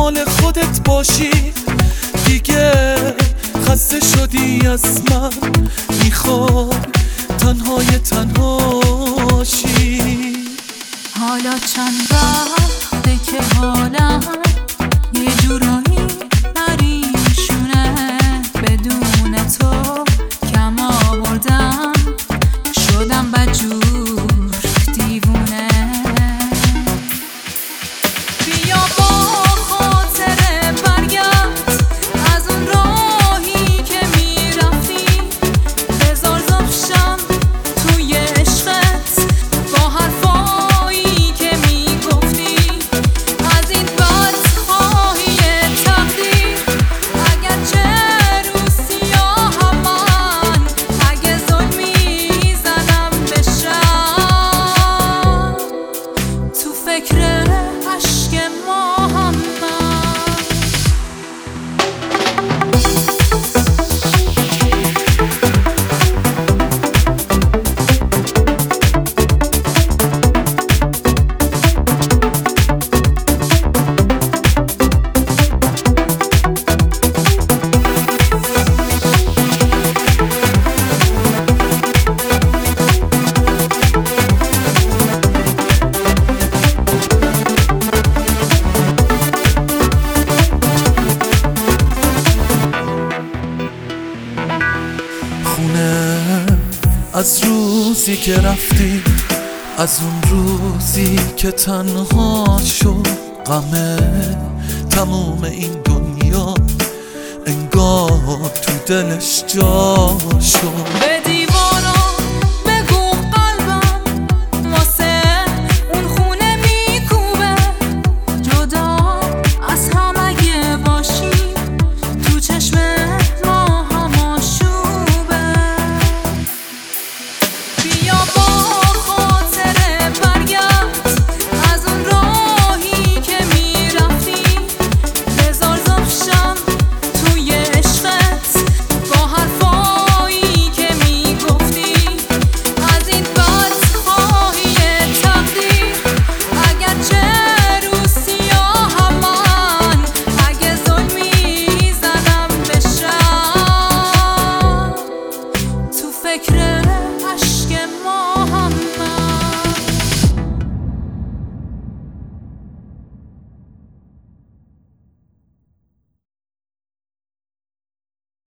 مال خودت باشی. دیگه خسته شدی از من، میخوای تنهای تنهاشی. حالا چند وقته که حالم یه جورایی پریشونه، بدون تو کم آوردم، شدم بدجور دیوونه. بیا با خاطره برگرد از اون راهی که میرفتی، بذار زخشم توی عشقت با حرفایی که میگفتی، از این بدخواهی تقدیر. اگرچه رو سیاهم من، اگه ظلمی زدم به شب، تو فکر عشق ماهم من. خونه از روزی که رفتی، از اون روزی که تنها شد، غم تموم این دنیا انگار تو دلش جا شد.